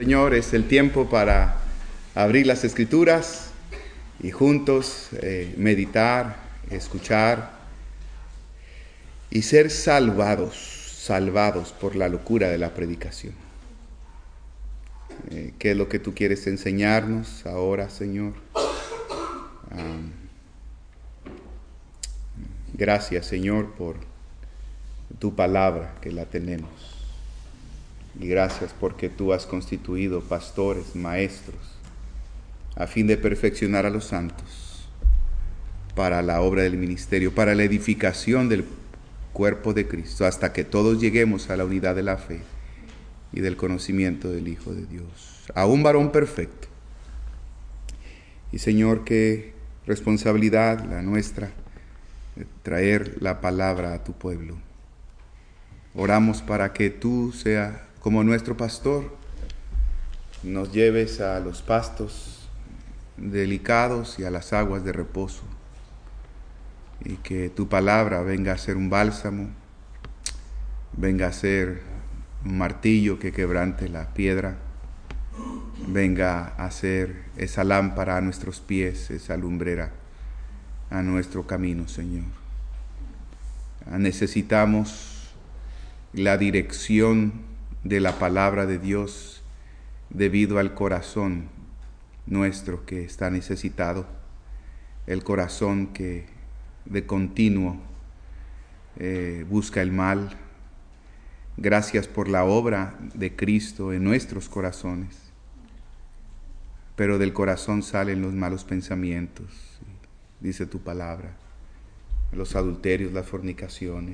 Señor, es el tiempo para abrir las Escrituras y juntos meditar, escuchar y ser salvados por la locura de la predicación. ¿Qué es lo que tú quieres enseñarnos ahora, Señor? Gracias, Señor, por tu palabra que la tenemos. Y gracias porque tú has constituido pastores, maestros, a fin de perfeccionar a los santos para la obra del ministerio, para la edificación del cuerpo de Cristo, hasta que todos lleguemos a la unidad de la fe y del conocimiento del Hijo de Dios, a un varón perfecto. Y Señor, qué responsabilidad la nuestra de traer la palabra a tu pueblo. Oramos para que tú seas como nuestro pastor, nos lleves a los pastos delicados y a las aguas de reposo, y que tu palabra venga a ser un bálsamo, venga a ser un martillo que quebrante la piedra, venga a ser esa lámpara a nuestros pies, esa lumbrera a nuestro camino, Señor. Necesitamos la dirección de la palabra de Dios debido al corazón nuestro que está necesitado, el corazón que de continuo busca el mal. Gracias por la obra de Cristo en nuestros corazones, pero del corazón salen los malos pensamientos, dice tu palabra, los adulterios, las fornicaciones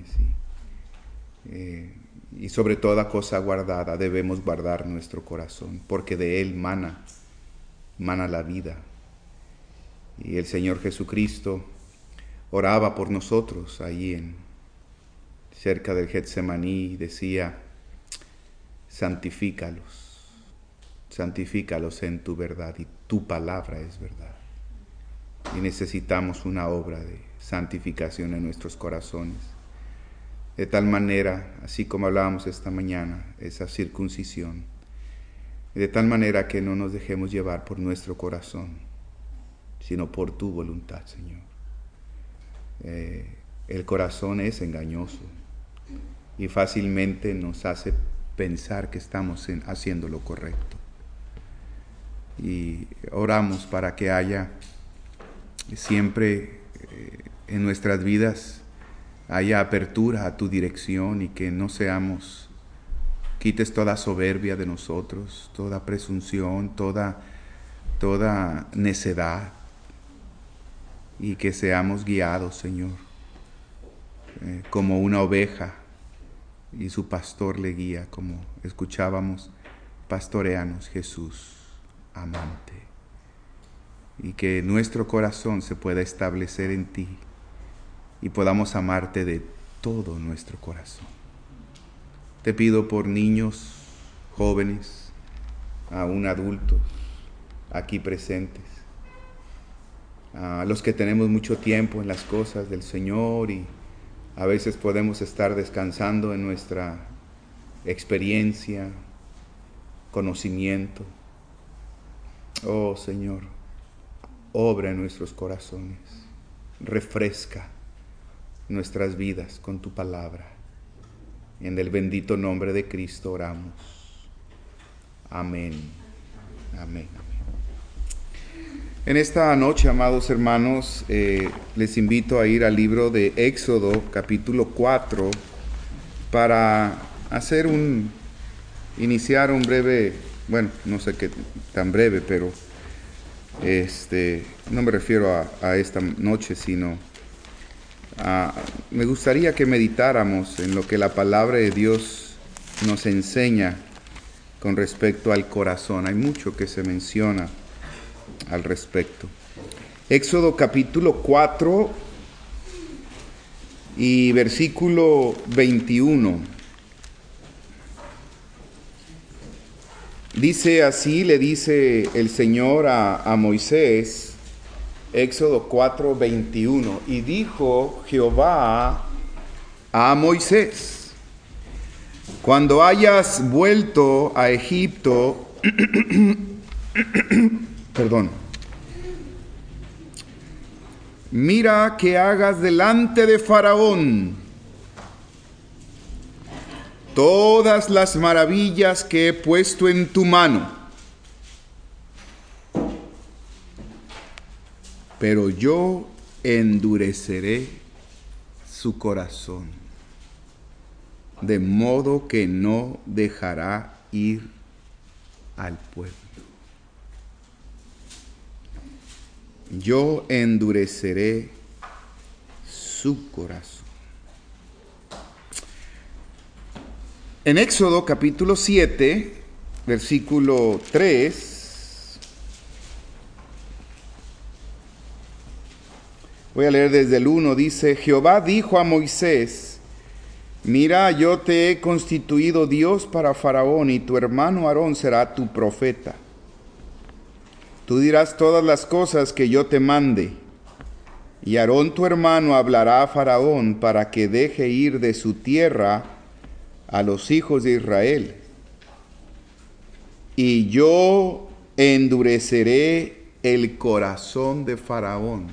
y sobre toda cosa guardada debemos guardar nuestro corazón, porque de él mana la vida. Y el Señor Jesucristo oraba por nosotros allí cerca del Getsemaní, y decía: santifícalos en tu verdad, y tu palabra es verdad. Y necesitamos una obra de santificación en nuestros corazones, de tal manera, así como hablábamos esta mañana, esa circuncisión, de tal manera que no nos dejemos llevar por nuestro corazón, sino por tu voluntad, Señor. El corazón es engañoso y fácilmente nos hace pensar que estamos haciendo lo correcto. Y oramos para que haya siempre en nuestras vidas haya apertura a tu dirección, y que no quites toda soberbia de nosotros, toda presunción, toda necedad, y que seamos guiados, Señor, como una oveja y su pastor le guía, como escuchábamos: pastoréanos, Jesús amante. Y que nuestro corazón se pueda establecer en ti y podamos amarte de todo nuestro corazón. Te pido por niños, jóvenes, aún adultos aquí presentes, a los que tenemos mucho tiempo en las cosas del Señor y a veces podemos estar descansando en nuestra experiencia, conocimiento. Oh Señor, obra en nuestros corazones, refresca nuestras vidas con tu palabra. En el bendito nombre de Cristo oramos. Amén. Amén. En esta noche, amados hermanos, les invito a ir al libro de Éxodo, capítulo 4, para iniciar un breve, no sé qué tan breve, pero no me refiero a esta noche, sino me gustaría que meditáramos en lo que la palabra de Dios nos enseña con respecto al corazón. Hay mucho que se menciona al respecto. Éxodo capítulo 4 y versículo 21. Dice así, le dice el Señor a Moisés, Éxodo 4, 21, y dijo Jehová a Moisés: cuando hayas vuelto a Egipto, Perdón. Mira que hagas delante de Faraón todas las maravillas que he puesto en tu mano. Pero yo endureceré su corazón, de modo que no dejará ir al pueblo. Yo endureceré su corazón. En Éxodo capítulo 7, versículo 3, voy a leer desde el 1, dice: Jehová dijo a Moisés: mira, yo te he constituido Dios para Faraón, y tu hermano Aarón será tu profeta. Tú dirás todas las cosas que yo te mande, y Aarón tu hermano hablará a Faraón para que deje ir de su tierra a los hijos de Israel. Y yo endureceré el corazón de Faraón,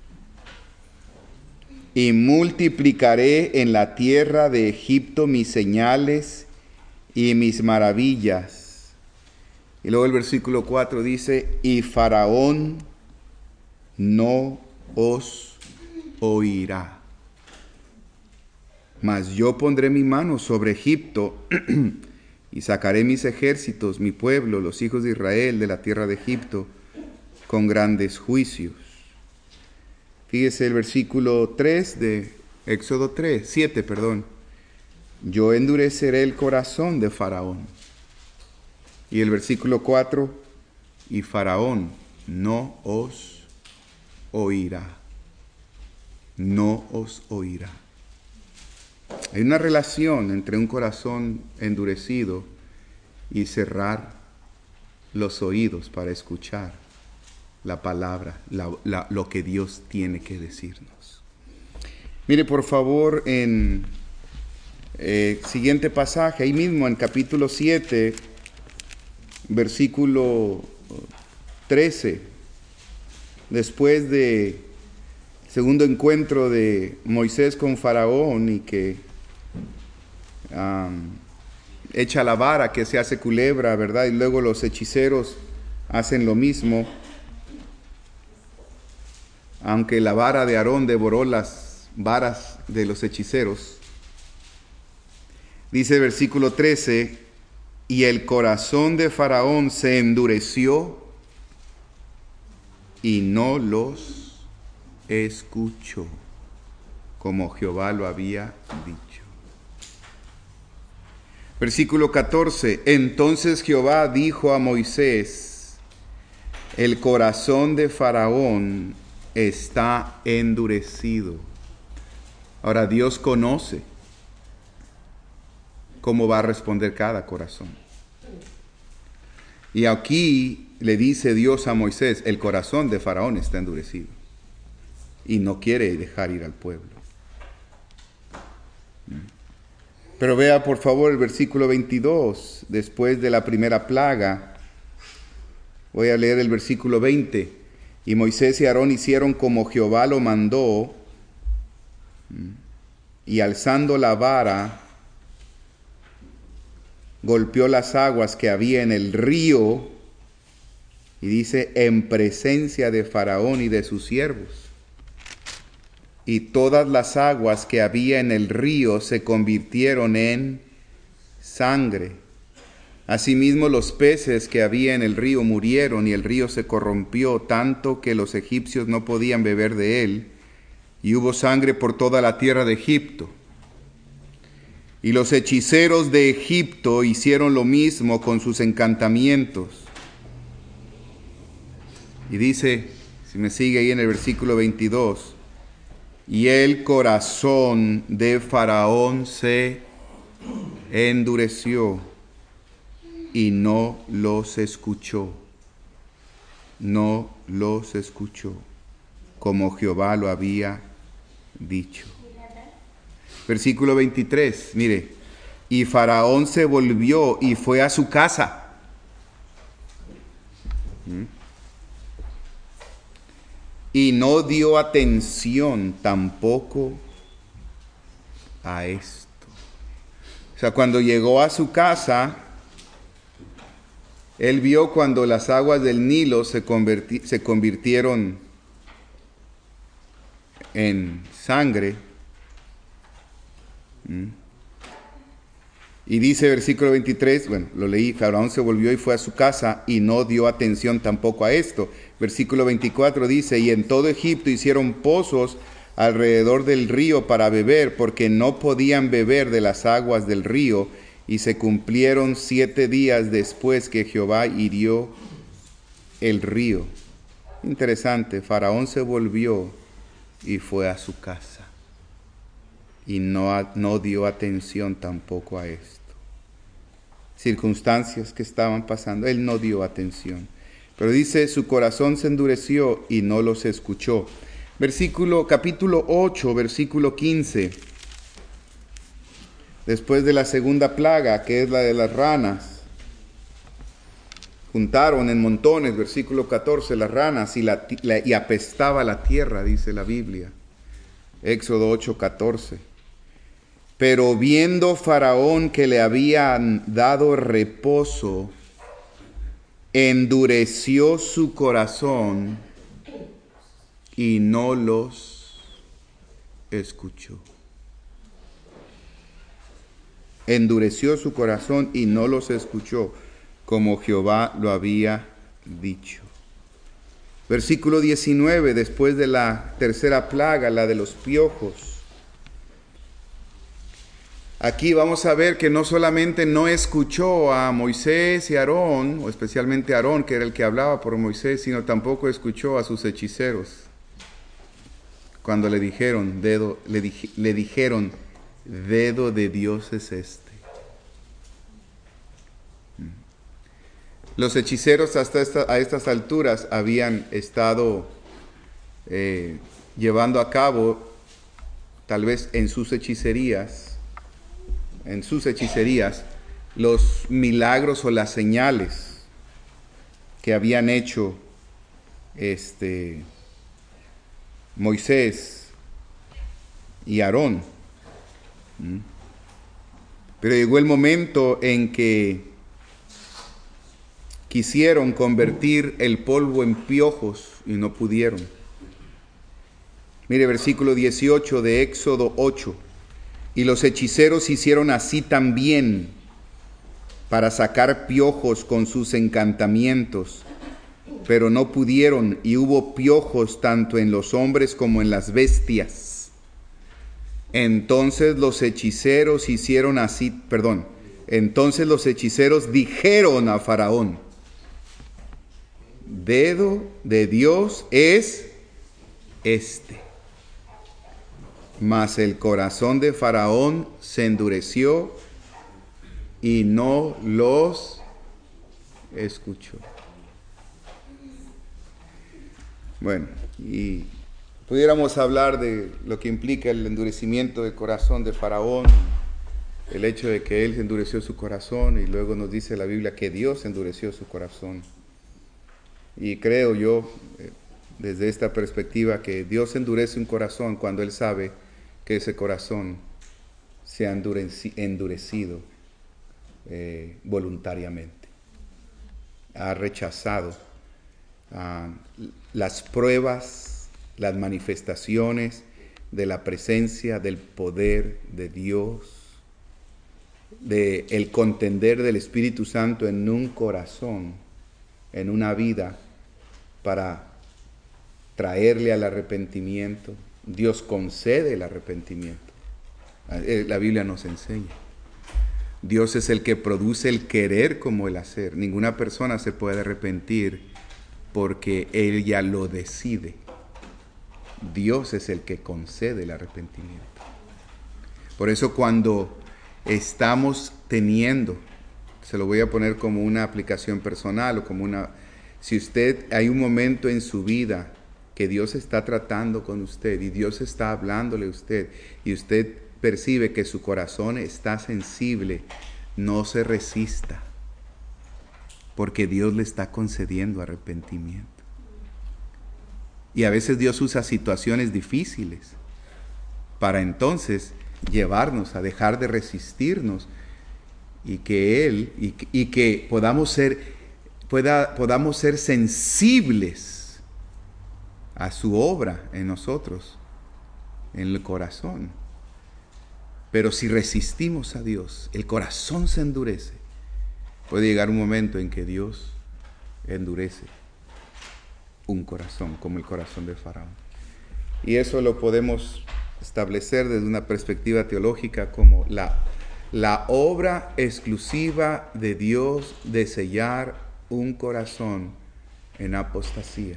y multiplicaré en la tierra de Egipto mis señales y mis maravillas. Y luego el versículo 4 dice: y Faraón no os oirá. Mas yo pondré mi mano sobre Egipto y sacaré mis ejércitos, mi pueblo, los hijos de Israel, de la tierra de Egipto, con grandes juicios. Fíjese el versículo 3 de Éxodo 7. Yo endureceré el corazón de Faraón. Y el versículo 4, y Faraón no os oirá. No os oirá. Hay una relación entre un corazón endurecido y cerrar los oídos para escuchar la palabra, lo que Dios tiene que decirnos. Mire por favor en siguiente pasaje, ahí mismo en capítulo 7, versículo 13, después de segundo encuentro de Moisés con Faraón y que echa la vara que se hace culebra, ¿verdad? Y luego los hechiceros hacen lo mismo. Aunque la vara de Aarón devoró las varas de los hechiceros. Dice el versículo 13: y el corazón de Faraón se endureció y no los escuchó, como Jehová lo había dicho. Versículo 14: entonces Jehová dijo a Moisés: el corazón de Faraón está endurecido. Ahora Dios conoce cómo va a responder cada corazón. Y aquí le dice Dios a Moisés: el corazón de Faraón está endurecido y no quiere dejar ir al pueblo. Pero vea por favor el versículo 22, después de la primera plaga. Voy a leer el versículo 20. Y Moisés y Aarón hicieron como Jehová lo mandó, y alzando la vara, golpeó las aguas que había en el río, y dice, en presencia de Faraón y de sus siervos. Y todas las aguas que había en el río se convirtieron en sangre. Asimismo los peces que había en el río murieron, y el río se corrompió tanto que los egipcios no podían beber de él, y hubo sangre por toda la tierra de Egipto. Y los hechiceros de Egipto hicieron lo mismo con sus encantamientos. Y dice, si me sigue ahí en el versículo 22, y el corazón de Faraón se endureció y no los escuchó. No los escuchó, como Jehová lo había dicho. Versículo 23, mire, y Faraón se volvió y fue a su casa. ¿Mm? Y no dio atención tampoco a esto. O sea, cuando llegó a su casa, él vio cuando las aguas del Nilo se convirtieron en sangre. Y dice versículo 23, bueno, lo leí, Faraón se volvió y fue a su casa y no dio atención tampoco a esto. Versículo 24 dice, y en todo Egipto hicieron pozos alrededor del río para beber, porque no podían beber de las aguas del río, y se cumplieron 7 días después que Jehová hirió el río. Interesante, Faraón se volvió y fue a su casa. Y no dio atención tampoco a esto. Circunstancias que estaban pasando, él no dio atención. Pero dice, su corazón se endureció y no los escuchó. Capítulo 8, versículo 15. Después de la segunda plaga, que es la de las ranas, juntaron en montones, versículo 14, las ranas y apestaba la tierra, dice la Biblia. Éxodo 8, 14. Pero viendo Faraón que le habían dado reposo, endureció su corazón y no los escuchó. Endureció su corazón y no los escuchó, como Jehová lo había dicho. Versículo 19, después de la tercera plaga, la de los piojos. Aquí vamos a ver que no solamente no escuchó a Moisés y Aarón, o especialmente a Aarón, que era el que hablaba por Moisés, sino tampoco escuchó a sus hechiceros. Cuando le dijeron, dedo de Dios es este. Los hechiceros a estas alturas habían estado llevando a cabo, tal vez en sus hechicerías, los milagros o las señales que habían hecho Moisés y Aarón. Pero llegó el momento en que quisieron convertir el polvo en piojos y no pudieron. Mire versículo 18 de Éxodo 8. Y los hechiceros hicieron así también para sacar piojos con sus encantamientos, pero no pudieron, y hubo piojos tanto en los hombres como en las bestias. Entonces los hechiceros dijeron a Faraón, dedo de Dios es este. Mas el corazón de Faraón se endureció y no los escuchó. Bueno, y pudiéramos hablar de lo que implica el endurecimiento del corazón de Faraón, el hecho de que él endureció su corazón, y luego nos dice la Biblia que Dios endureció su corazón. Y creo yo, desde esta perspectiva, que Dios endurece un corazón cuando Él sabe que ese corazón se ha endurecido voluntariamente. Ha rechazado las pruebas, las manifestaciones de la presencia, del poder de Dios, del contender del Espíritu Santo en un corazón, en una vida, para traerle al arrepentimiento. Dios concede el arrepentimiento. La Biblia nos enseña. Dios es el que produce el querer como el hacer. Ninguna persona se puede arrepentir porque ella lo decide. Dios es el que concede el arrepentimiento. Por eso cuando estamos teniendo, se lo voy a poner como una aplicación personal o como una... Si hay un momento en su vida que Dios está tratando con usted y Dios está hablándole a usted y usted percibe que su corazón está sensible, no se resista. porque Dios le está concediendo arrepentimiento. Y a veces Dios usa situaciones difíciles para entonces llevarnos a dejar de resistirnos y que Él, y que podamos ser sensibles a su obra en nosotros, en el corazón. Pero si resistimos a Dios, el corazón se endurece. Puede llegar un momento en que Dios endurece un corazón como el corazón de Faraón. Y eso lo podemos establecer desde una perspectiva teológica como la obra exclusiva de Dios de sellar un corazón en apostasía.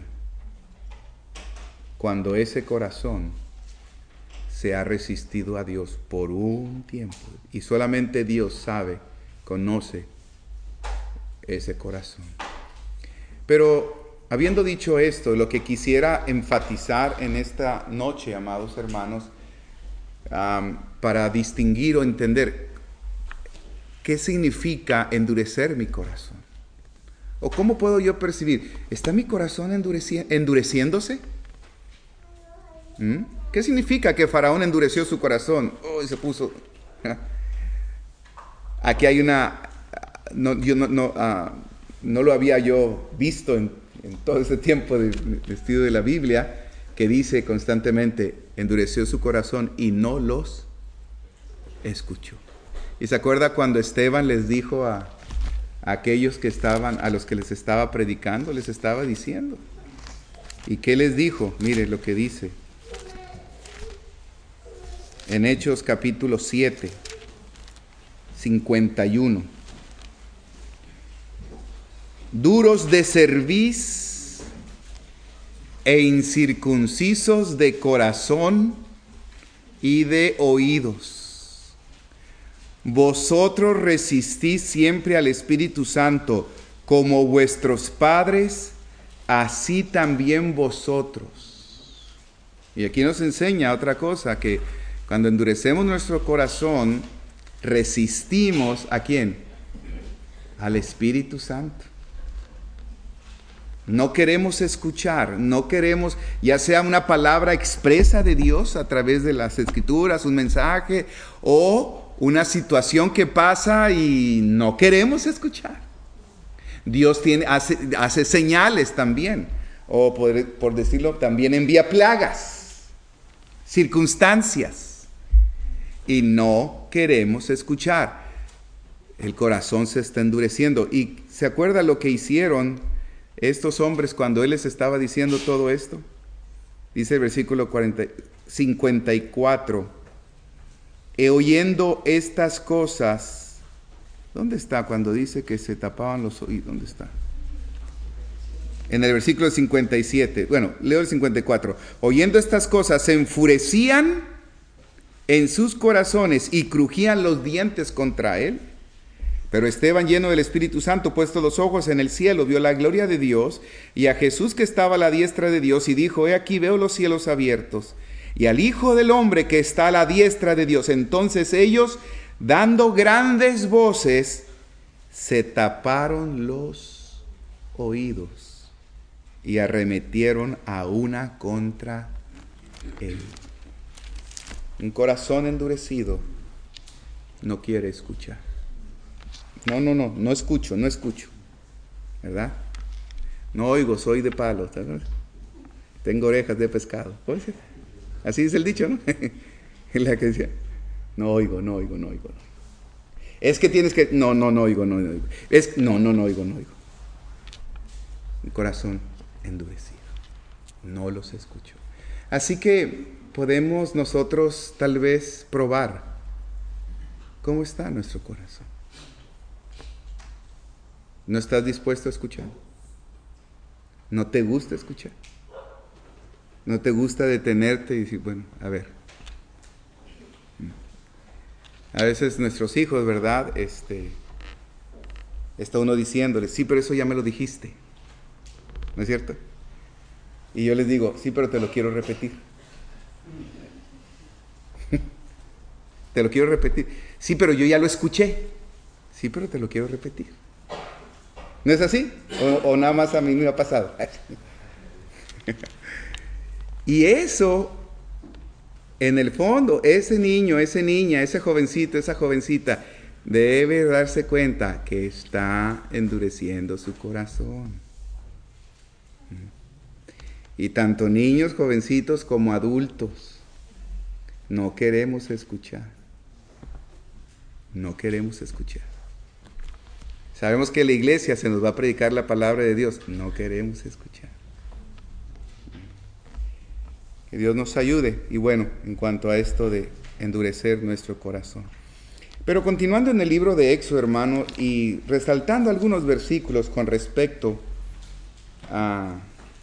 Cuando ese corazón se ha resistido a Dios por un tiempo y solamente Dios sabe, conoce ese corazón. Pero habiendo dicho esto, lo que quisiera enfatizar en esta noche, amados hermanos, para distinguir o entender qué significa endurecer mi corazón. ¿O cómo puedo yo percibir? ¿Está mi corazón endureciéndose? ¿Qué significa que Faraón endureció su corazón? Y se puso... Aquí hay una... No lo había yo visto en todo ese tiempo de estudio de la Biblia, que dice constantemente, endureció su corazón y no los escuchó. ¿Y se acuerda cuando Esteban les dijo a aquellos que estaban, a los que les estaba predicando, les estaba diciendo? ¿Y qué les dijo? Mire lo que dice en Hechos capítulo 7, 51. Duros de cerviz e incircuncisos de corazón y de oídos. Vosotros resistís siempre al Espíritu Santo, como vuestros padres, así también vosotros. Y aquí nos enseña otra cosa, que cuando endurecemos nuestro corazón, resistimos ¿a quién? Al Espíritu Santo. No queremos escuchar, no queremos, ya sea una palabra expresa de Dios a través de las Escrituras, un mensaje, o una situación que pasa y no queremos escuchar. Dios hace señales también, o por decirlo, también envía plagas, circunstancias, y no queremos escuchar. El corazón se está endureciendo. ¿Y se acuerda lo que hicieron estos hombres cuando Él les estaba diciendo todo esto? Dice el versículo 54. Oyendo estas cosas, ¿dónde está cuando dice que se tapaban los oídos? ¿Dónde está? En el versículo 57. Bueno, leo el 54. Oyendo estas cosas, se enfurecían en sus corazones y crujían los dientes contra Él. Pero Esteban, lleno del Espíritu Santo, puesto los ojos en el cielo, vio la gloria de Dios y a Jesús que estaba a la diestra de Dios, y dijo: he aquí veo los cielos abiertos y al Hijo del Hombre que está a la diestra de Dios. Entonces ellos, dando grandes voces, se taparon los oídos y arremetieron a una contra Él. Un corazón endurecido no quiere escuchar. No escucho, ¿verdad? No oigo, soy de palo, ¿verdad? Tengo orejas de pescado. Así dice el dicho, ¿no? Es la que decía, no oigo. Es que tienes que, no oigo. No oigo. Un corazón endurecido, no los escucho. Así que podemos nosotros tal vez probar cómo está nuestro corazón. ¿No estás dispuesto a escuchar? ¿No te gusta escuchar? ¿No te gusta detenerte y decir, bueno, a ver? A veces nuestros hijos, ¿verdad? Está uno diciéndoles, sí, pero eso ya me lo dijiste. ¿No es cierto? Y yo les digo, sí, pero te lo quiero repetir. Te lo quiero repetir. Sí, pero yo ya lo escuché. Sí, pero te lo quiero repetir. ¿No es así? ¿O nada más a mí me ha pasado? Y eso, en el fondo, ese niño, esa niña, ese jovencito, esa jovencita, debe darse cuenta que está endureciendo su corazón. Y tanto niños, jovencitos, como adultos, no queremos escuchar. No queremos escuchar. Sabemos que en la iglesia se nos va a predicar la palabra de Dios. No queremos escuchar. Que Dios nos ayude. Y bueno, en cuanto a esto de endurecer nuestro corazón. Pero continuando en el libro de Éxodo, hermano, y resaltando algunos versículos con respecto a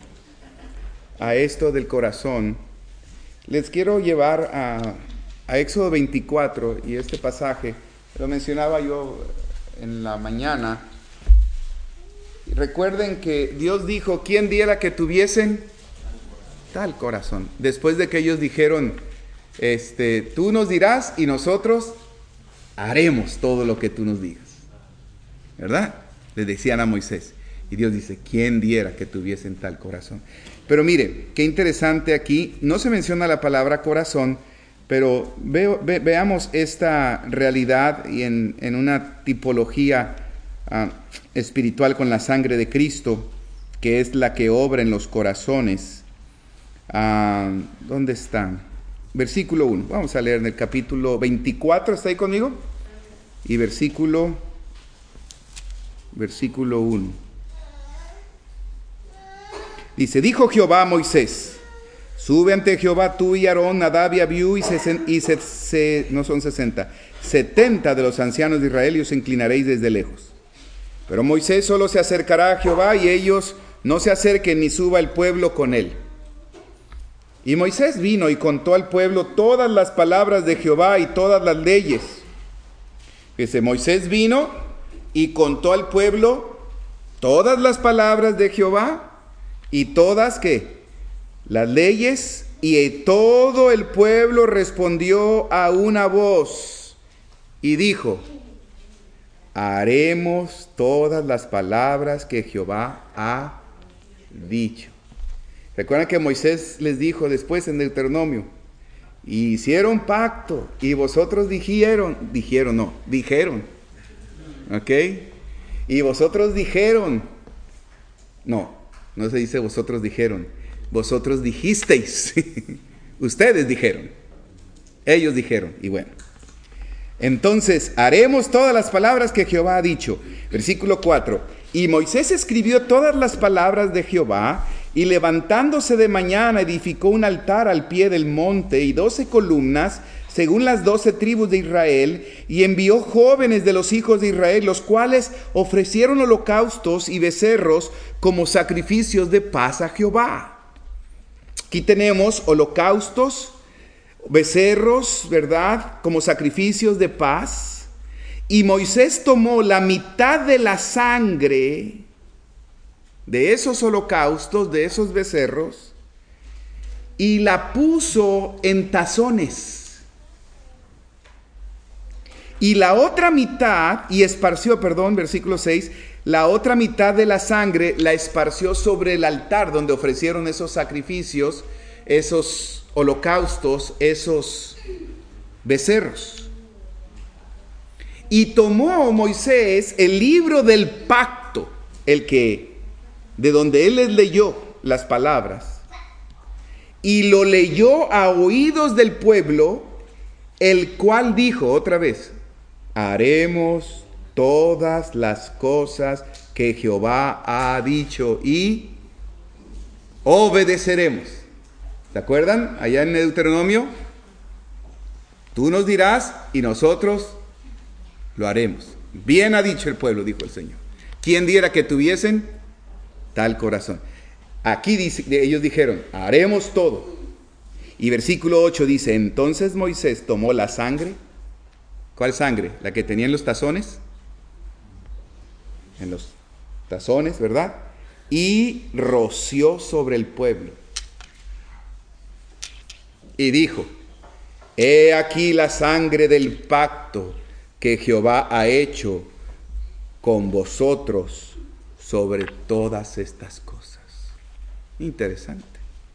esto del corazón, les quiero llevar a Éxodo 24, y este pasaje lo mencionaba yo en la mañana. Recuerden que Dios dijo, ¿quién diera que tuviesen tal corazón? Después de que ellos dijeron, tú nos dirás y nosotros haremos todo lo que tú nos digas, ¿verdad? Le decían a Moisés. Y Dios dice, ¿quién diera que tuviesen tal corazón? Pero mire, qué interesante aquí, no se menciona la palabra corazón, pero veamos esta realidad y en una tipología espiritual con la sangre de Cristo, que es la que obra en los corazones. ¿Dónde están? Versículo 1, vamos a leer en el capítulo 24, ¿está ahí conmigo? Y versículo 1. Dice, dijo Jehová a Moisés, sube ante Jehová tú y Aarón, Nadab y Abiú, no son 60, 70 de los ancianos de Israel, y os inclinaréis desde lejos. Pero Moisés solo se acercará a Jehová, y ellos no se acerquen, ni suba el pueblo con él. Y Moisés vino y contó al pueblo todas las palabras de Jehová y todas las leyes. Dice, Moisés vino y contó al pueblo todas las palabras de Jehová y todas, ¿qué? Las leyes, y todo el pueblo respondió a una voz y dijo, haremos todas las palabras que Jehová ha dicho. Recuerdan que Moisés les dijo después en Deuteronomio, hicieron pacto y vosotros dijeron, ¿ok? Y vosotros dijeron, no se dice vosotros dijeron, vosotros dijisteis, ustedes dijeron, ellos dijeron, y bueno. Entonces, haremos todas las palabras que Jehová ha dicho. Versículo 4, y Moisés escribió todas las palabras de Jehová, y levantándose de mañana edificó un altar al pie del monte y 12 columnas, según las 12 tribus de Israel, y envió jóvenes de los hijos de Israel, los cuales ofrecieron holocaustos y becerros como sacrificios de paz a Jehová. Aquí tenemos holocaustos, becerros, ¿verdad?, como sacrificios de paz. Y Moisés tomó la mitad de la sangre de esos holocaustos, de esos becerros, y la puso en tazones. Y la otra mitad, versículo 6, la otra mitad de la sangre la esparció sobre el altar donde ofrecieron esos sacrificios, esos holocaustos, esos becerros. Y tomó Moisés el libro del pacto, de donde él les leyó las palabras, y lo leyó a oídos del pueblo, el cual dijo otra vez, haremos todas las cosas que Jehová ha dicho y obedeceremos. ¿Se acuerdan? Allá en Deuteronomio, tú nos dirás y nosotros lo haremos. Bien ha dicho el pueblo, dijo el Señor. ¿Quién diera que tuviesen tal corazón? Aquí dice, ellos dijeron, haremos todo. Y versículo 8 dice, entonces Moisés tomó la sangre. ¿Cuál sangre? La que tenía en los tazones. En los tazones, ¿verdad? Y roció sobre el pueblo. Y dijo, he aquí la sangre del pacto que Jehová ha hecho con vosotros sobre todas estas cosas. Interesante.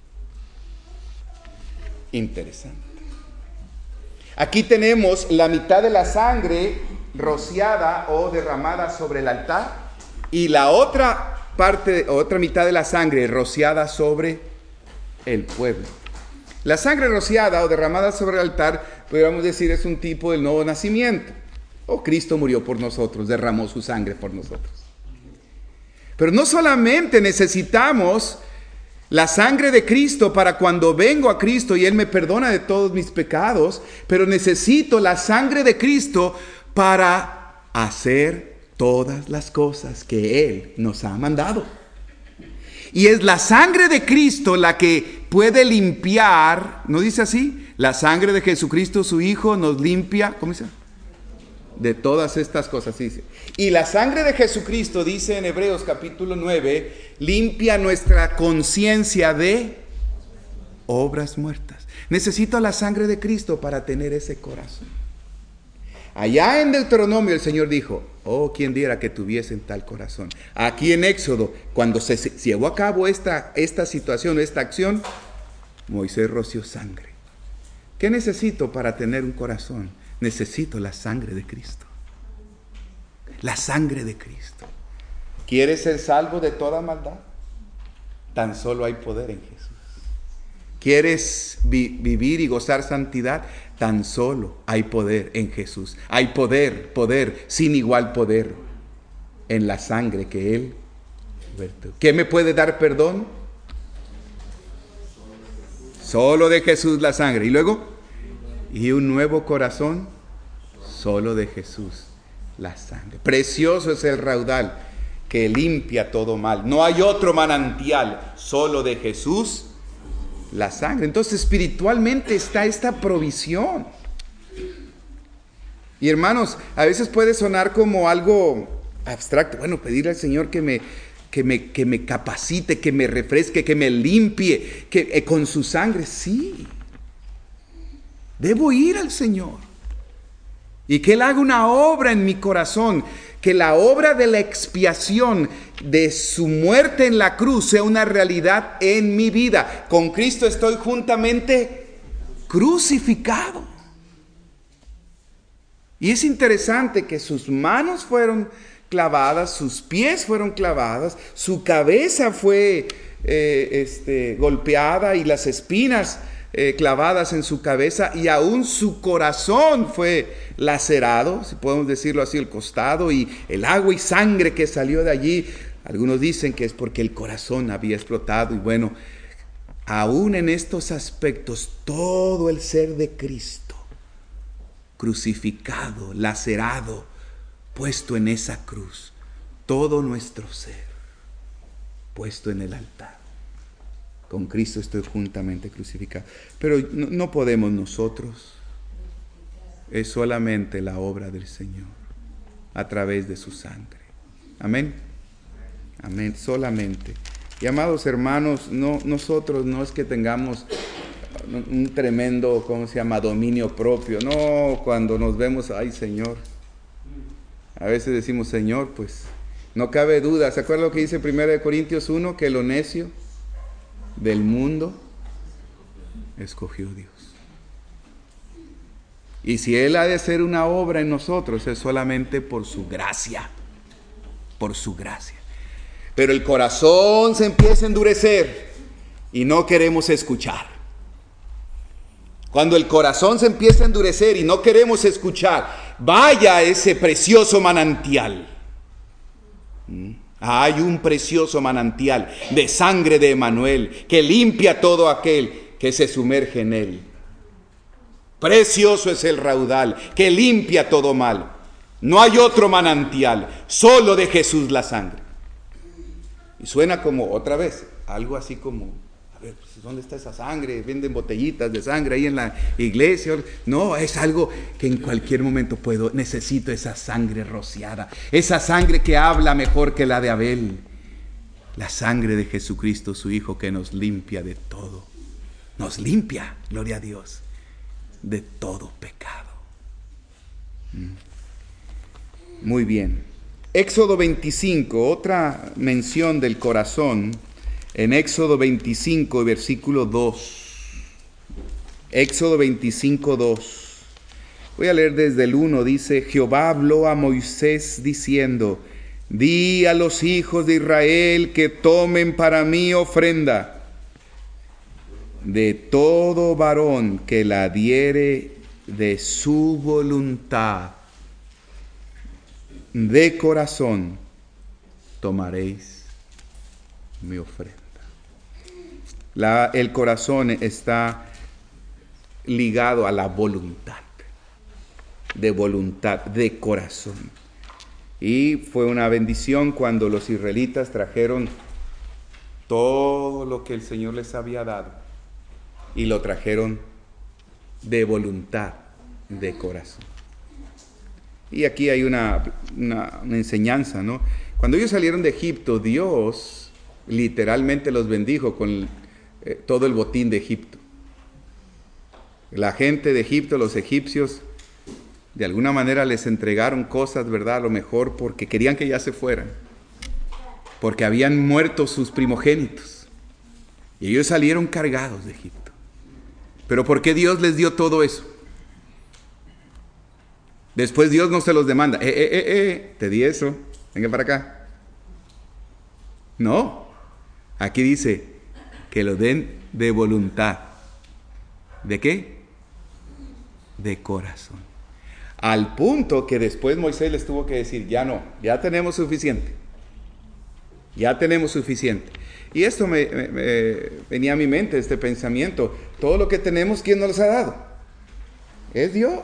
Interesante. Aquí tenemos la mitad de la sangre rociada o derramada sobre el altar y la otra mitad de la sangre rociada sobre el pueblo. La sangre rociada o derramada sobre el altar, podríamos decir, es un tipo del nuevo nacimiento. Cristo murió por nosotros, derramó su sangre por nosotros. Pero no solamente necesitamos la sangre de Cristo para cuando vengo a Cristo y Él me perdona de todos mis pecados, pero necesito la sangre de Cristo para hacer todas las cosas que Él nos ha mandado. Y es la sangre de Cristo la que puede limpiar, ¿no dice así? La sangre de Jesucristo, su Hijo, nos limpia, ¿cómo dice? De todas estas cosas, sí, sí. Y la sangre de Jesucristo, dice en Hebreos capítulo 9, limpia nuestra conciencia de obras muertas. Necesito la sangre de Cristo para tener ese corazón. Allá en Deuteronomio el Señor dijo, quién diera que tuviesen tal corazón. Aquí en Éxodo, cuando se llevó a cabo esta situación, esta acción, Moisés roció sangre. ¿Qué necesito para tener un corazón? Necesito la sangre de Cristo. La sangre de Cristo. ¿Quieres ser salvo de toda maldad? Tan solo hay poder en Jesús. ¿Quieres vivir y gozar santidad? Tan solo hay poder en Jesús. Hay poder, sin igual poder en la sangre que Él vertió. ¿Qué me puede dar perdón? Solo de Jesús la sangre. Y luego, y un nuevo corazón, solo de Jesús la sangre. Precioso es el raudal que limpia todo mal. No hay otro manantial, solo de Jesús la sangre. Entonces espiritualmente está esta provisión. Y hermanos, a veces puede sonar como algo abstracto. Bueno, pedirle al Señor que me capacite, que me refresque, que me limpie, con su sangre. Sí. Debo ir al Señor y que Él haga una obra en mi corazón, que la obra de la expiación de su muerte en la cruz sea una realidad en mi vida. Con Cristo estoy juntamente crucificado. Y es interesante que sus manos fueron clavadas, sus pies fueron clavadas, su cabeza fue golpeada y las espinas clavadas en su cabeza, y aún su corazón fue lacerado, si podemos decirlo así, el costado, y el agua y sangre que salió de allí, algunos dicen que es porque el corazón había explotado. Y bueno, aún en estos aspectos, todo el ser de Cristo, crucificado, lacerado, puesto en esa cruz, todo nuestro ser, puesto en el altar. Con Cristo estoy juntamente crucificado. Pero no podemos nosotros. Es solamente la obra del Señor a través de su sangre. Amén. Amén. Solamente. Y amados hermanos, nosotros no es que tengamos un tremendo, dominio propio. No, cuando nos vemos, ay Señor. A veces decimos, Señor, pues no cabe duda. ¿Se acuerdan lo que dice 1 Corintios 1? Que lo necio del mundo escogió Dios. Y si Él ha de hacer una obra en nosotros, es solamente por su gracia. Por su gracia. Pero el corazón se empieza a endurecer y no queremos escuchar. Cuando el corazón se empieza a endurecer y no queremos escuchar, vaya a ese precioso manantial. Hay un precioso manantial de sangre de Emanuel que limpia todo aquel que se sumerge en él. Precioso es el raudal que limpia todo mal. No hay otro manantial, solo de Jesús la sangre. Y suena como, otra vez, algo así como, a ver, pues, ¿dónde está esa sangre? Venden botellitas de sangre ahí en la iglesia. No, es algo que en cualquier momento necesito esa sangre rociada, esa sangre que habla mejor que la de Abel. La sangre de Jesucristo, su Hijo, que nos limpia de todo. Nos limpia, gloria a Dios, de todo pecado. Muy bien. Éxodo 25, otra mención del corazón, en Éxodo 25, versículo 2. Éxodo 25, 2. Voy a leer desde el 1, dice: Jehová habló a Moisés diciendo: di a los hijos de Israel que tomen para mí ofrenda de todo varón que la diere de su voluntad, de corazón tomaréis mi ofrenda. El corazón está ligado a la voluntad, de corazón. Y fue una bendición cuando los israelitas trajeron todo lo que el Señor les había dado y lo trajeron de voluntad, de corazón. Y aquí hay una enseñanza, ¿no? Cuando ellos salieron de Egipto, Dios literalmente los bendijo con todo el botín de Egipto. La gente de Egipto, los egipcios, de alguna manera les entregaron cosas, ¿verdad? A lo mejor porque querían que ya se fueran, porque habían muerto sus primogénitos. Y ellos salieron cargados de Egipto. Pero ¿por qué Dios les dio todo eso? Después Dios no se los demanda. Te di eso, venga para acá. No, aquí dice que lo den de voluntad. ¿De qué? De corazón. Al punto que después Moisés les tuvo que decir: ya no, ya tenemos suficiente. Ya tenemos suficiente. Y esto me venía a mi mente, este pensamiento. Todo lo que tenemos, ¿quién nos los ha dado? Es Dios.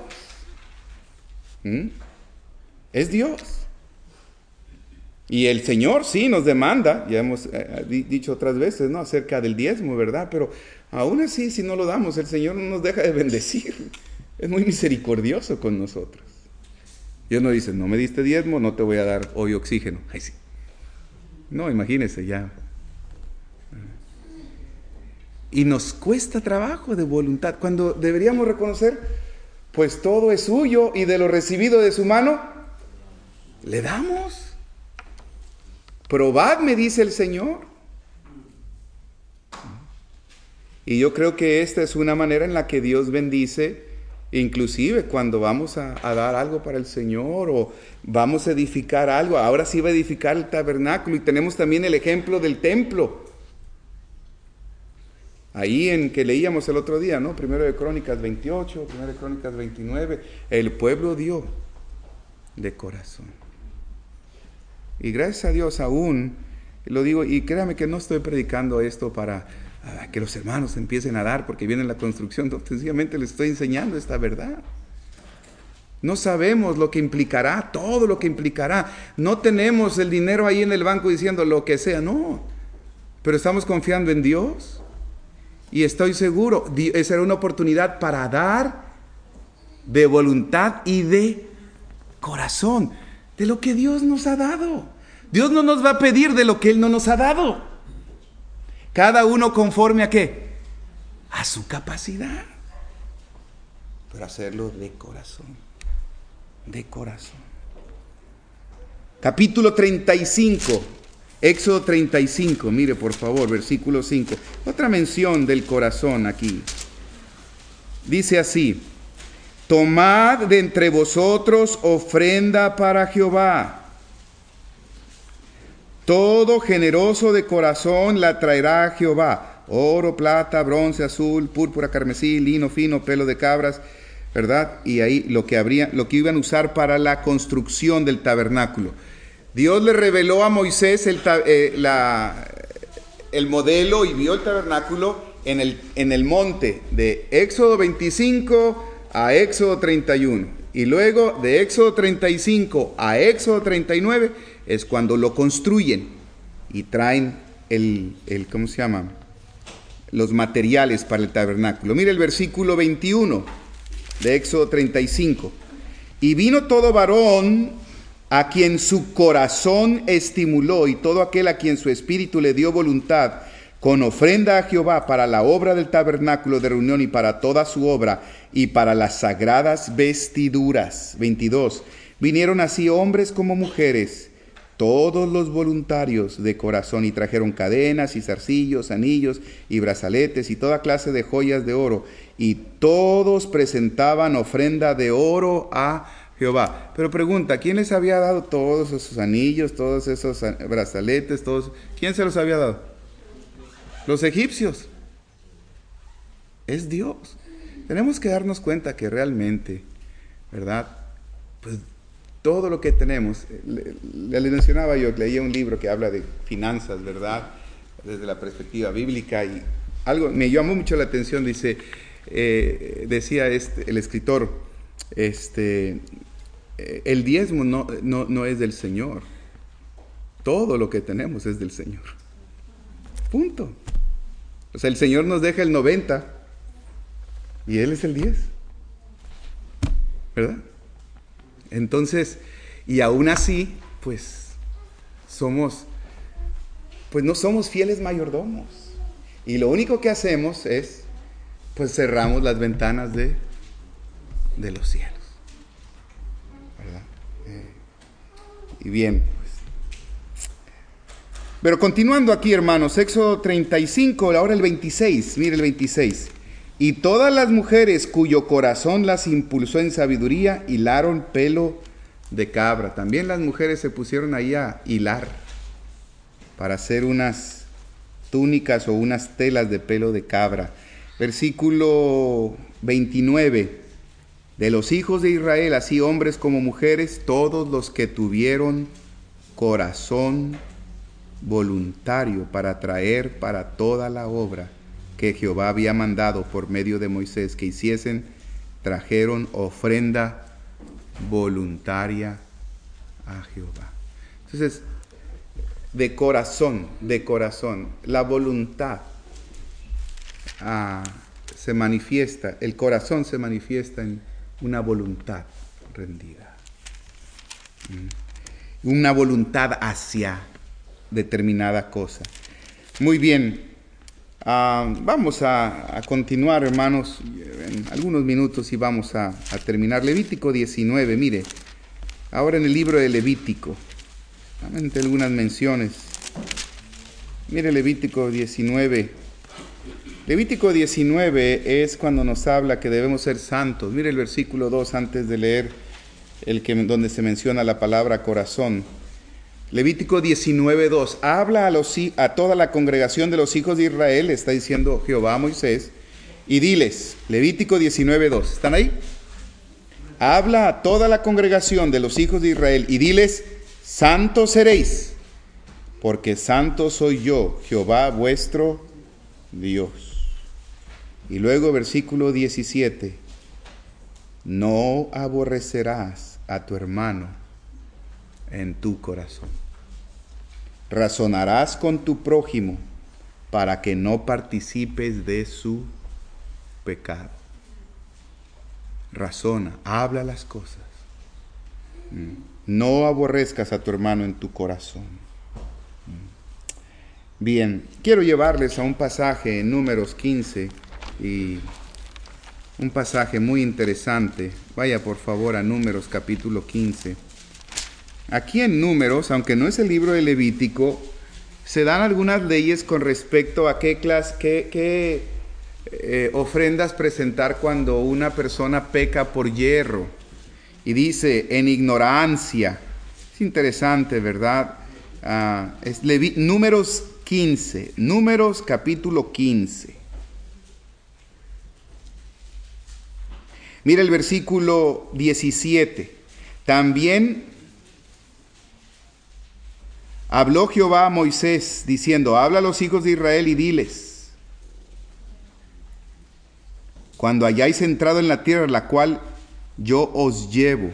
Es Dios. Y el Señor sí nos demanda, ya hemos dicho otras veces, ¿no?, acerca del diezmo, ¿verdad? Pero aún así, si no lo damos, el Señor no nos deja de bendecir. Es muy misericordioso con nosotros. Dios no dice: no me diste diezmo, no te voy a dar hoy oxígeno. Ay, sí. No, imagínese ya. Y nos cuesta trabajo de voluntad, cuando deberíamos reconocer: pues todo es suyo, y de lo recibido de su mano, le damos. Probadme, dice el Señor. Y yo creo que esta es una manera en la que Dios bendice, inclusive cuando vamos a dar algo para el Señor, o vamos a edificar algo. Ahora sí va a edificar el tabernáculo, y tenemos también el ejemplo del templo. Ahí en que leíamos el otro día, ¿no? Primero de Crónicas 28, Primero de Crónicas 29, el pueblo dio de corazón. Y gracias a Dios aún, lo digo, y créame que no estoy predicando esto para que los hermanos empiecen a dar porque viene la construcción, no, sencillamente les estoy enseñando esta verdad. No sabemos lo que implicará, todo lo que implicará. No tenemos el dinero ahí en el banco diciendo lo que sea, no. Pero estamos confiando en Dios. Y estoy seguro, esa será una oportunidad para dar de voluntad y de corazón, de lo que Dios nos ha dado. Dios no nos va a pedir de lo que Él no nos ha dado. Cada uno conforme a ¿qué? A su capacidad. Pero hacerlo de corazón. De corazón. Capítulo 35. Éxodo 35, mire por favor, versículo 5. Otra mención del corazón aquí. Dice así: tomad de entre vosotros ofrenda para Jehová. Todo generoso de corazón la traerá a Jehová: oro, plata, bronce, azul, púrpura, carmesí, lino fino, pelo de cabras, ¿verdad? Y ahí lo que iban a usar para la construcción del tabernáculo. Dios le reveló a Moisés el modelo, y vio el tabernáculo en el monte de Éxodo 25 a Éxodo 31. Y luego de Éxodo 35 a Éxodo 39 es cuando lo construyen y traen ¿cómo se llama? Los materiales para el tabernáculo. Mire el versículo 21 de Éxodo 35. Y vino todo varón a quien su corazón estimuló, y todo aquel a quien su espíritu le dio voluntad, con ofrenda a Jehová para la obra del tabernáculo de reunión y para toda su obra y para las sagradas vestiduras. 22. Vinieron así hombres como mujeres, todos los voluntarios de corazón, y trajeron cadenas y zarcillos, anillos y brazaletes y toda clase de joyas de oro, y todos presentaban ofrenda de oro a Jehová. Pero pregunta, ¿quién les había dado todos esos anillos, todos esos brazaletes, todos? ¿Quién se los había dado? Los egipcios. Es Dios. Tenemos que darnos cuenta que realmente, ¿verdad? Pues todo lo que tenemos, le mencionaba yo, leía un libro que habla de finanzas, ¿verdad? Desde la perspectiva bíblica, y algo me llamó mucho la atención, decía el escritor, el diezmo no es del Señor, todo lo que tenemos es del Señor, punto. O sea, el Señor nos deja el 90 y Él es el 10, ¿verdad? Entonces, y aún así, pues no somos fieles mayordomos. Y lo único que hacemos es, pues cerramos las ventanas de los cielos, ¿verdad? Y bien, pues. Pero continuando aquí, hermanos, Éxodo 35, ahora el 26, mire el 26. Y todas las mujeres cuyo corazón las impulsó en sabiduría, hilaron pelo de cabra. También las mujeres se pusieron ahí a hilar para hacer unas túnicas o unas telas de pelo de cabra. Versículo 29. De los hijos de Israel, así hombres como mujeres, todos los que tuvieron corazón voluntario para traer para toda la obra que Jehová había mandado por medio de Moisés que hiciesen, trajeron ofrenda voluntaria a Jehová. Entonces, de corazón, la voluntad se manifiesta, el corazón se manifiesta en una voluntad rendida, una voluntad hacia determinada cosa. Muy bien. Vamos a continuar, hermanos, en algunos minutos y vamos a terminar. Levítico 19, mire, ahora en el libro de Levítico, solamente algunas menciones. Mire Levítico 19. Levítico 19 es cuando nos habla que debemos ser santos. Mire el versículo 2 antes de leer donde se menciona la palabra corazón. Levítico 19:2, habla a toda la congregación de los hijos de Israel, está diciendo Jehová a Moisés, y diles, Levítico 19:2, ¿están ahí? Habla a toda la congregación de los hijos de Israel, y diles, santos seréis, porque santo soy yo, Jehová vuestro Dios. Y luego versículo 17, no aborrecerás a tu hermano en tu corazón. Razonarás con tu prójimo para que no participes de su pecado. Razona, habla las cosas. No aborrezcas a tu hermano en tu corazón. Bien, quiero llevarles a un pasaje en Números 15 y un pasaje muy interesante. Vaya por favor a Números capítulo 15. Aquí en Números, aunque no es el libro de Levítico, se dan algunas leyes con respecto a qué ofrendas presentar cuando una persona peca por yerro. Y dice, en ignorancia. Es interesante, ¿verdad? Números 15, Números capítulo 15. Mira el versículo 17. También habló Jehová a Moisés, diciendo, habla a los hijos de Israel y diles, cuando hayáis entrado en la tierra la cual yo os llevo.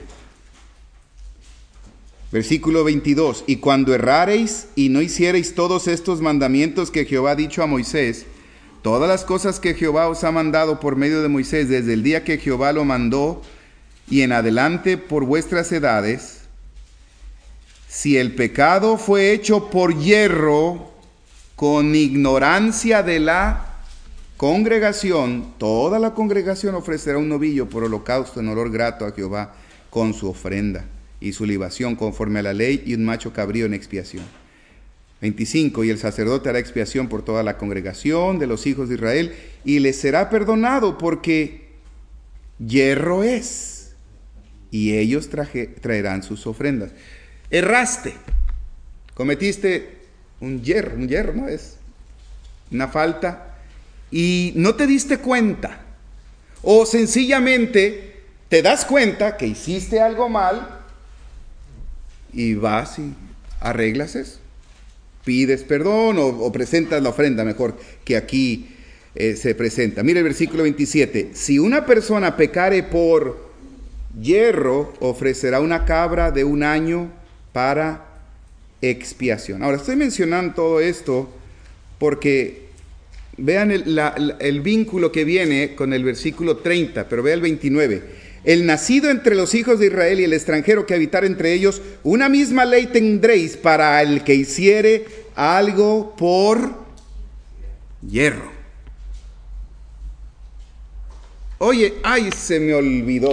Versículo 22, y cuando errareis y no hiciereis todos estos mandamientos que Jehová ha dicho a Moisés, todas las cosas que Jehová os ha mandado por medio de Moisés, desde el día que Jehová lo mandó y en adelante por vuestras edades, si el pecado fue hecho por yerro, con ignorancia de la congregación, toda la congregación ofrecerá un novillo por holocausto en olor grato a Jehová con su ofrenda. y su libación conforme a la ley, y un macho cabrío en expiación. 25. Y el sacerdote hará expiación por toda la congregación de los hijos de Israel, y les será perdonado, porque yerro es, y ellos traerán sus ofrendas. Erraste, cometiste un yerro, ¿no? Es una falta, y no te diste cuenta, o sencillamente te das cuenta que hiciste algo mal, y vas y arreglas eso. Pides perdón o presentas la ofrenda, mejor que aquí se presenta. Mira el versículo 27. Si una persona pecare por yerro, ofrecerá una cabra de 1 año para expiación. Ahora, estoy mencionando todo esto porque vean el vínculo que viene con el versículo 30, pero vea el 29. El nacido entre los hijos de Israel y el extranjero que habitar entre ellos, una misma ley tendréis para el que hiciere algo por yerro. Oye, ay, se me olvidó.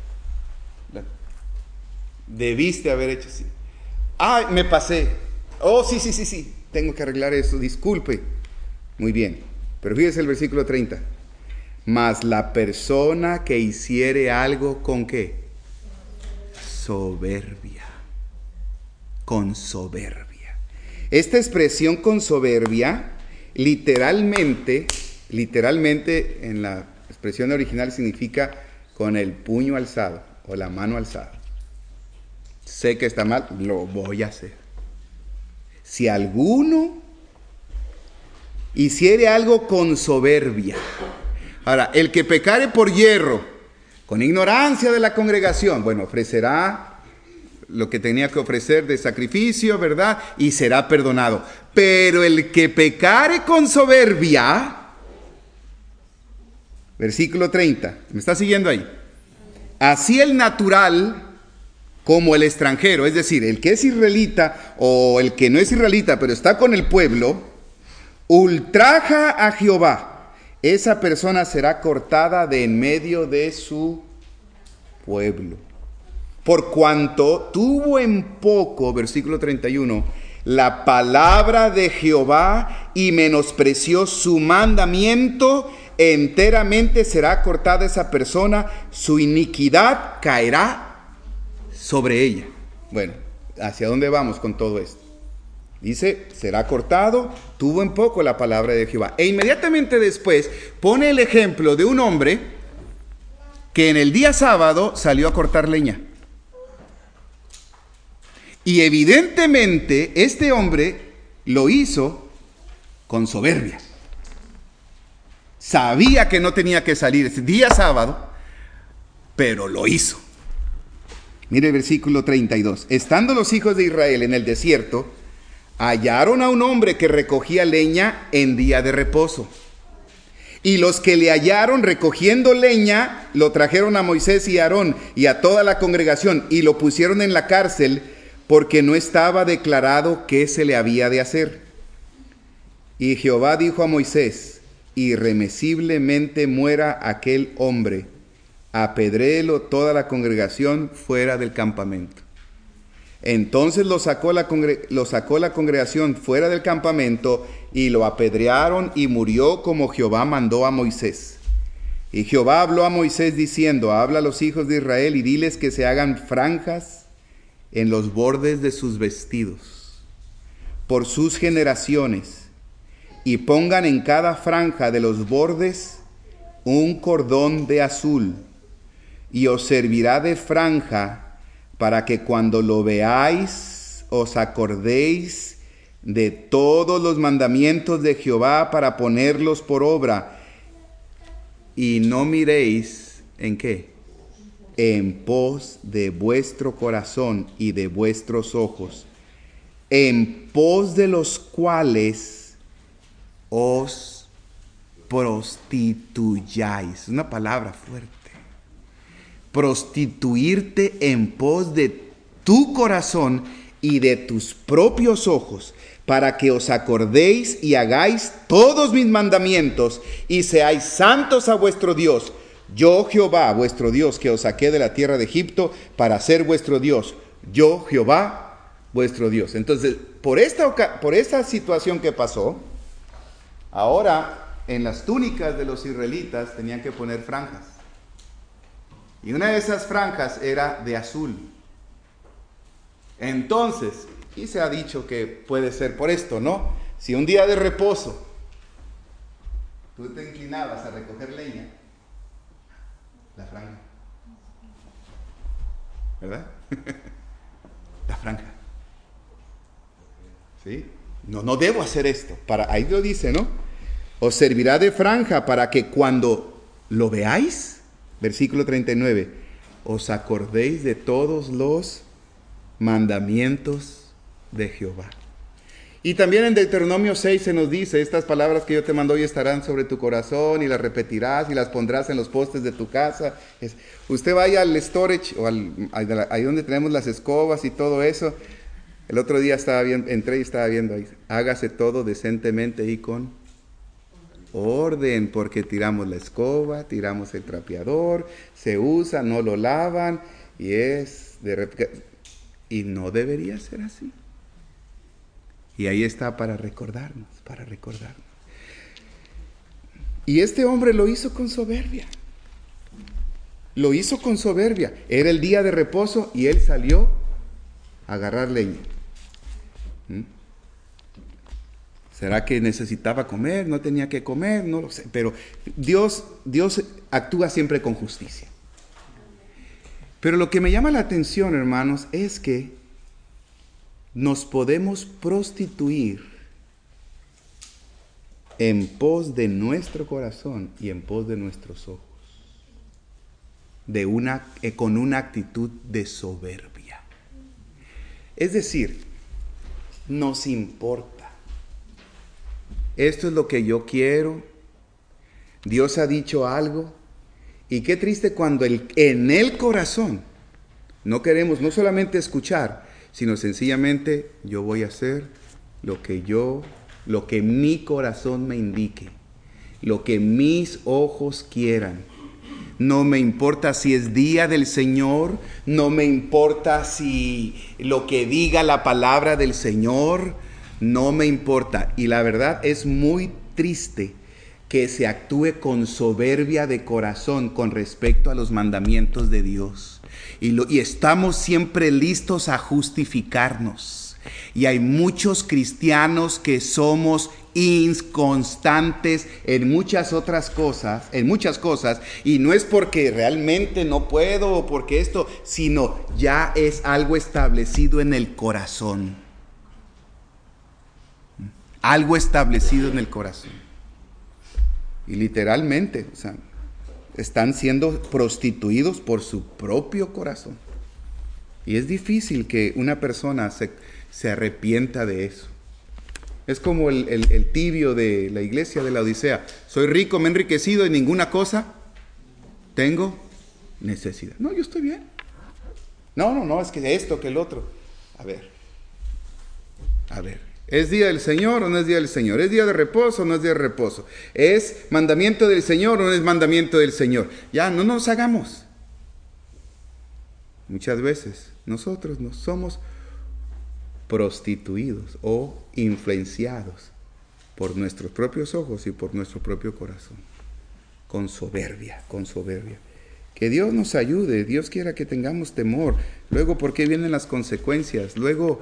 Debiste haber hecho así. Ay, me pasé. Oh, sí, tengo que arreglar eso, disculpe. Muy bien, pero fíjese el versículo 30. Mas la persona que hiciere algo ¿con qué? Soberbia. Con soberbia. Esta expresión con soberbia, literalmente en la expresión original significa con el puño alzado o la mano alzada. Sé que está mal, lo voy a hacer. Si alguno hiciere algo con soberbia. Ahora, el que pecare por yerro, con ignorancia de la congregación, bueno, ofrecerá lo que tenía que ofrecer de sacrificio, ¿verdad? Y será perdonado. Pero el que pecare con soberbia, versículo 30, ¿me está siguiendo ahí? Así el natural como el extranjero, es decir, el que es israelita o el que no es israelita, pero está con el pueblo, ultraja a Jehová. Esa persona será cortada de en medio de su pueblo. Por cuanto tuvo en poco, versículo 31, la palabra de Jehová y menospreció su mandamiento, enteramente será cortada esa persona, su iniquidad caerá sobre ella. Bueno, ¿hacia dónde vamos con todo esto? Dice, será cortado, tuvo en poco la palabra de Jehová. E inmediatamente después pone el ejemplo de un hombre que en el día sábado salió a cortar leña. Y evidentemente este hombre lo hizo con soberbia. Sabía que no tenía que salir ese día sábado, pero lo hizo. Mire el versículo 32. Estando los hijos de Israel en el desierto, hallaron a un hombre que recogía leña en día de reposo. Y los que le hallaron recogiendo leña, lo trajeron a Moisés y a Aarón y a toda la congregación, y lo pusieron en la cárcel, porque no estaba declarado qué se le había de hacer. Y Jehová dijo a Moisés, irremisiblemente muera aquel hombre, apedréelo toda la congregación fuera del campamento. Entonces lo sacó la congregación fuera del campamento y lo apedrearon y murió como Jehová mandó a Moisés. Y Jehová habló a Moisés diciendo, habla a los hijos de Israel y diles que se hagan franjas en los bordes de sus vestidos por sus generaciones y pongan en cada franja de los bordes un cordón de azul y os servirá de franja para que cuando lo veáis os acordéis de todos los mandamientos de Jehová para ponerlos por obra. Y no miréis, ¿en qué? En pos de vuestro corazón y de vuestros ojos, en pos de los cuales os prostituyáis. Una palabra fuerte. Prostituirte en pos de tu corazón y de tus propios ojos, para que os acordéis y hagáis todos mis mandamientos y seáis santos a vuestro Dios. Yo, Jehová, vuestro Dios, que os saqué de la tierra de Egipto para ser vuestro Dios. Yo, Jehová, vuestro Dios. Entonces, por esta situación que pasó, ahora en las túnicas de los israelitas tenían que poner franjas. Y una de esas franjas era de azul. Entonces, y se ha dicho que puede ser por esto, ¿no? Si un día de reposo tú te inclinabas a recoger leña, la franja, ¿verdad? La franja. ¿Sí? No debo hacer esto. Ahí lo dice, ¿no? Os servirá de franja para que cuando lo veáis, versículo 39, os acordéis de todos los mandamientos de Jehová. Y también en Deuteronomio 6 se nos dice, estas palabras que yo te mando hoy estarán sobre tu corazón y las repetirás y las pondrás en los postes de tu casa. Usted vaya al storage o ahí donde tenemos las escobas y todo eso. El otro día entré y estaba viendo ahí, hágase todo decentemente y con orden, porque tiramos la escoba, tiramos el trapeador, se usa, no lo lavan y no debería ser así. Y ahí está para recordarnos. Y este hombre lo hizo con soberbia. Era el día de reposo y él salió a agarrar leña. ¿Será que necesitaba comer? ¿No tenía que comer? No lo sé. Pero Dios actúa siempre con justicia. Pero lo que me llama la atención, hermanos, es que nos podemos prostituir en pos de nuestro corazón y en pos de nuestros ojos, con una actitud de soberbia. Es decir, nos importa. Esto es lo que yo quiero. Dios ha dicho algo. Y qué triste cuando en el corazón no queremos no solamente escuchar, sino sencillamente yo voy a hacer lo que mi corazón me indique, lo que mis ojos quieran. No me importa si es día del Señor, no me importa si lo que diga la palabra del Señor, no me importa. Y la verdad es muy triste que se actúe con soberbia de corazón con respecto a los mandamientos de Dios. Y estamos siempre listos a justificarnos. Y hay muchos cristianos que somos inconstantes en muchas cosas, y no es porque realmente no puedo o porque esto, sino ya es algo establecido en el corazón. Algo establecido en el corazón. Y literalmente, están siendo prostituidos por su propio corazón. Y es difícil que una persona se arrepienta de eso. Es como el tibio de la iglesia de la Odisea. Soy rico, me he enriquecido y ninguna cosa tengo necesidad. No, yo estoy bien. No, es que esto, que el otro. A ver. ¿Es día del Señor o no es día del Señor? ¿Es día de reposo o no es día de reposo? ¿Es mandamiento del Señor o no es mandamiento del Señor? Ya, no nos hagamos. Muchas veces nosotros nos somos prostituidos o influenciados por nuestros propios ojos y por nuestro propio corazón. Con soberbia. Que Dios nos ayude. Dios quiera que tengamos temor. Luego, ¿por qué vienen las consecuencias? Luego,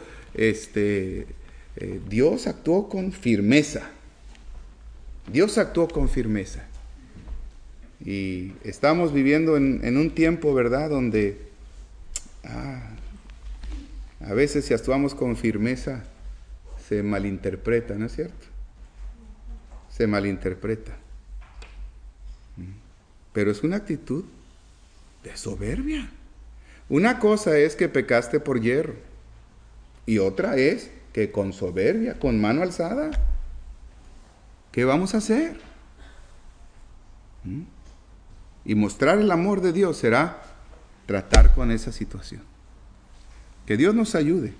Dios actuó con firmeza. Y estamos viviendo en un tiempo, ¿verdad?, donde a veces si actuamos con firmeza se malinterpreta, ¿no es cierto? Se malinterpreta. Pero es una actitud de soberbia. Una cosa es que pecaste por hierro y otra es que con soberbia, con mano alzada, ¿qué vamos a hacer? Y mostrar el amor de Dios será tratar con esa situación. Que Dios nos ayude.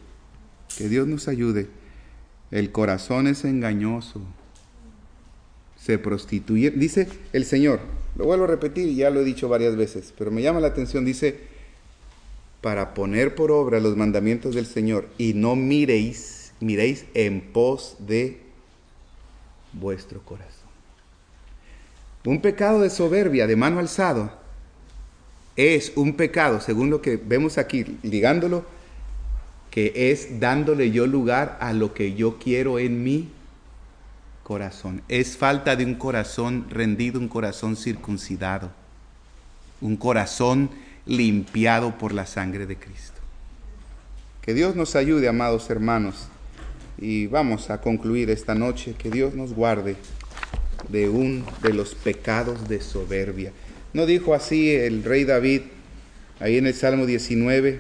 El corazón es engañoso. Se prostituye. Dice el Señor, lo vuelvo a repetir y ya lo he dicho varias veces, pero me llama la atención, dice, para poner por obra los mandamientos del Señor y no miréis en pos de vuestro corazón. Un pecado de soberbia, de mano alzada, es un pecado, según lo que vemos aquí, ligándolo, que es dándole yo lugar a lo que yo quiero en mi corazón. Es falta de un corazón rendido, un corazón circuncidado, un corazón limpiado por la sangre de Cristo. Que Dios nos ayude, amados hermanos, y vamos a concluir esta noche. Que Dios nos guarde de los pecados de soberbia. ¿No dijo así el rey David ahí en el Salmo 19?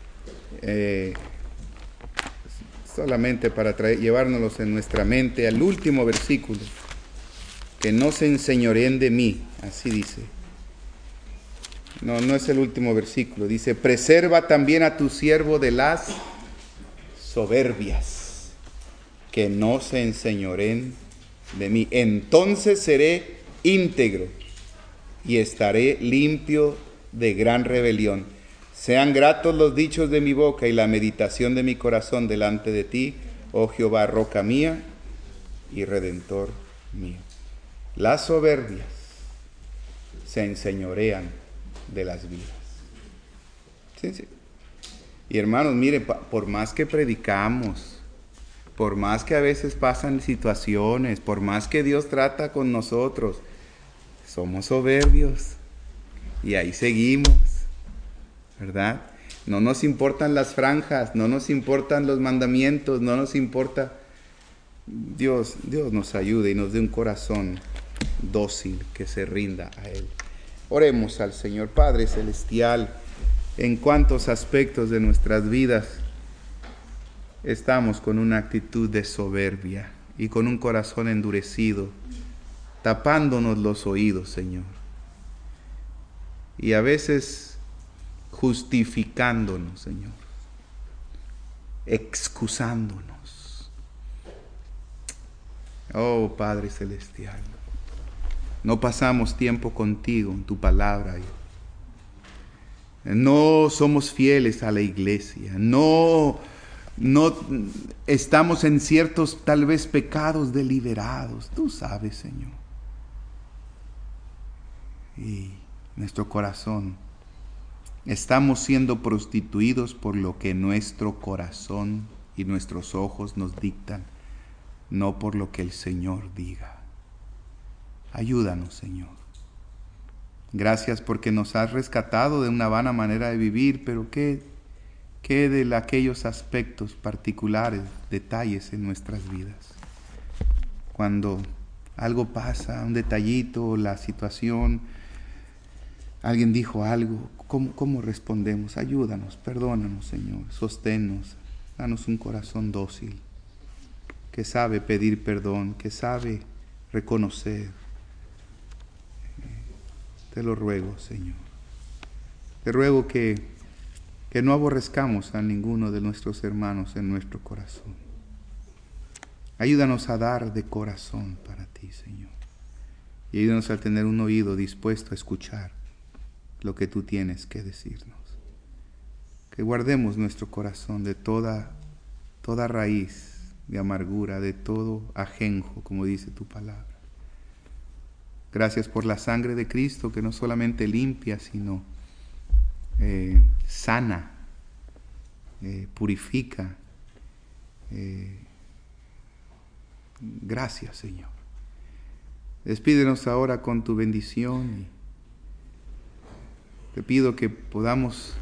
Solamente para llevárnoslos en nuestra mente al último versículo: que no se enseñoreen de mí, así dice. No es el último versículo. Dice: preserva también a tu siervo de las soberbias, que no se enseñoreen de mí. Entonces seré íntegro y estaré limpio de gran rebelión. Sean gratos los dichos de mi boca y la meditación de mi corazón delante de ti, oh Jehová, roca mía y redentor mío. Las soberbias se enseñorean de las vidas. Sí. Y hermanos, miren, por más que predicamos, por más que a veces pasan situaciones, por más que Dios trata con nosotros, somos soberbios y ahí seguimos, ¿verdad? No nos importan las franjas, no nos importan los mandamientos, no nos importa. Dios nos ayude y nos dé un corazón dócil que se rinda a Él. Oremos al Señor. Padre Celestial, en cuántos aspectos de nuestras vidas estamos con una actitud de soberbia y con un corazón endurecido, tapándonos los oídos, Señor. Y a veces justificándonos, Señor, excusándonos. Oh Padre Celestial, no pasamos tiempo contigo en tu palabra. No somos fieles a la iglesia. No estamos en ciertos tal vez pecados deliberados. Tú sabes, Señor. Y nuestro corazón, estamos siendo prostituidos por lo que nuestro corazón y nuestros ojos nos dictan, no por lo que el Señor diga. Ayúdanos, Señor. Gracias porque nos has rescatado de una vana manera de vivir, pero ¿qué de aquellos aspectos particulares, detalles en nuestras vidas? Cuando algo pasa, un detallito, la situación, alguien dijo algo, ¿cómo respondemos? Ayúdanos, perdónanos, Señor, sosténnos, danos un corazón dócil, que sabe pedir perdón, que sabe reconocer. Te lo ruego, Señor. Te ruego que no aborrezcamos a ninguno de nuestros hermanos en nuestro corazón. Ayúdanos a dar de corazón para ti, Señor. Y ayúdanos a tener un oído dispuesto a escuchar lo que tú tienes que decirnos. Que guardemos nuestro corazón de toda raíz de amargura, de todo ajenjo, como dice tu palabra. Gracias por la sangre de Cristo, que no solamente limpia, sino sana, purifica. Gracias, Señor. Despídenos ahora con tu bendición y te pido que podamos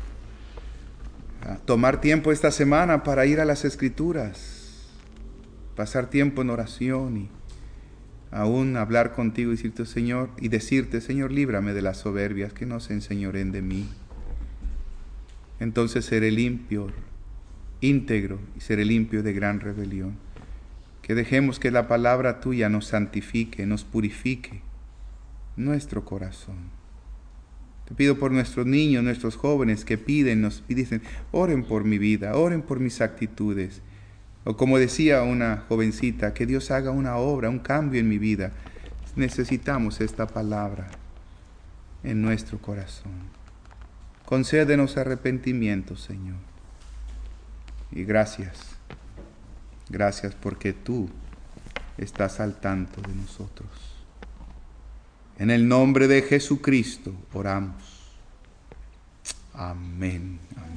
tomar tiempo esta semana para ir a las Escrituras, pasar tiempo en oración y aún hablar contigo y decirte, Señor, líbrame de las soberbias, que no se enseñoren de mí. Entonces seré limpio, íntegro, y seré limpio de gran rebelión. Que dejemos que la palabra tuya nos santifique, nos purifique nuestro corazón. Te pido por nuestros niños, nuestros jóvenes que nos dicen, oren por mi vida, oren por mis actitudes. O como decía una jovencita, que Dios haga una obra, un cambio en mi vida. Necesitamos esta palabra en nuestro corazón. Concédenos arrepentimiento, Señor. Y gracias. Gracias porque tú estás al tanto de nosotros. En el nombre de Jesucristo oramos. Amén. Amén.